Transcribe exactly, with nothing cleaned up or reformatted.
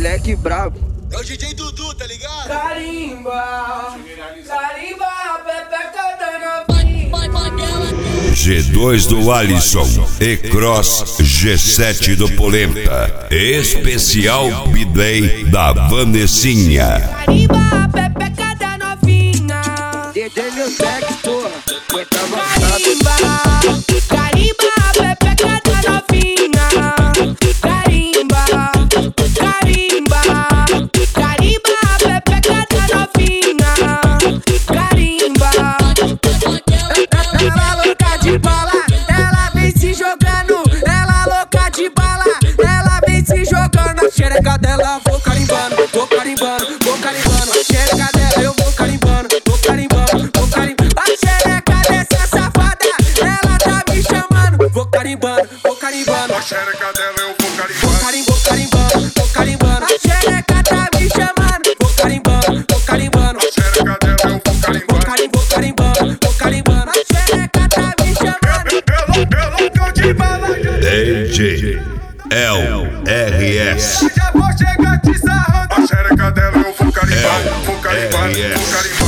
moleque brabo. É o D J Dudu, tá ligado? Carimba, carimba, pepeca da novinha. G dois do Alisson e Cross G sete do Polenta. Especial B-Day da Vanessinha. Carimba, pepeca da novinha. D J meu tech, porra, foi tá Carimba, carimba, pepeca da novinha. Carimba, carimba, carimba, pepeca da novinha. Carimba. Ela louca de bala, ela vem se jogando. Ela louca de bala, ela vem se jogando. A xereca dela vou carimbando, vou carimbando, vou carimbando. A xereca dela eu vou carimbando, vou carimbando, vou carimbando. A xereca dessa safada, ela tá me chamando. Vou carimbando, vou carimbando. A xereca dela eu vou Vou carimbando. carim, vou carimbando, vou carimbando. A xereca tá me chamando. Vou carimbando, vou carimbando. A xereca dela eu vou Vou carimbando. carim, vou carimbando, vou carimbando. A xereca tá me chamando. Ela, ela louca de bala. D J L R S. Já vou chegar te sarrando. A xereca dela eu vou carimbando. Vou carimbando, vou carimbando.